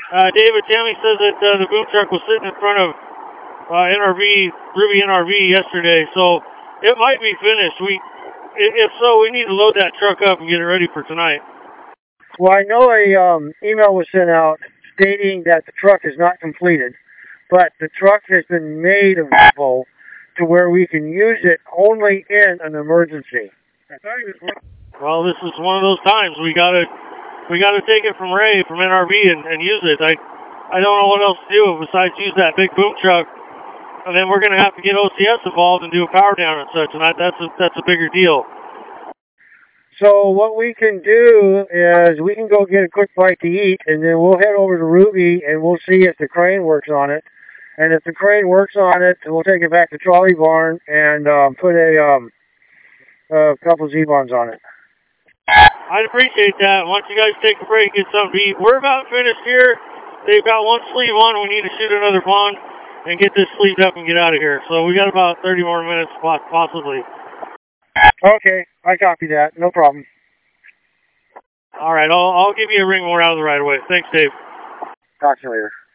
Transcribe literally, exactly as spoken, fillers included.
Uh, David, Tammy says that uh, the boom truck was sitting in front of uh, N R V, Ruby N R V yesterday, so it might be finished. We, if so, we need to load that truck up and get it ready for tonight. Well, I know a um, email was sent out stating that the truck is not completed, but the truck has been made available to where we can use it only in an emergency. Well, this is one of those times we gotta we gotta take it from Ray from N R V and, and use it. I I don't know what else to do besides use that big boom truck, and then we're gonna have to get O C S involved and do a power down and such, and I, that's a that's a bigger deal. So what we can do is we can go get a quick bite to eat, and then we'll head over to Ruby and we'll see if the crane works on it. And if the crane works on it, we'll take it back to Trolley Barn and um, put a um, a couple Z-bonds on it. I'd appreciate that. Once you guys take a break, get something to eat. We're about finished here. They've got one sleeve on. We need to shoot another pond and get this sleeved up and get out of here. So we got about thirty more minutes possibly. Okay, I copy that. No problem. All right, I'll, I'll give you a ring when we're out of the right of way. Thanks, Dave. Talk to you later.